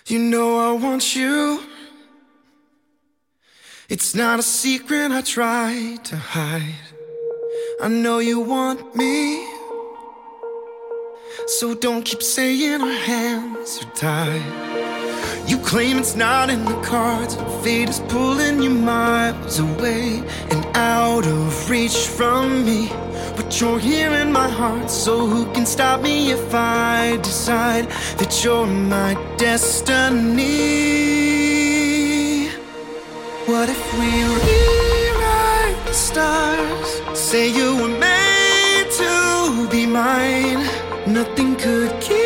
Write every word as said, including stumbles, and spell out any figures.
You know I want you. It's not a secret I try to hide. I know you want me, so don't keep saying our hands are tied. You claim it's not in the cards, and fate is pulling you miles away and out of reach from me. But you're here in my heart, so who can stop me if I decide that you're my destiny? What if we rewrite the stars? Say you were made to be mine. Nothing could keep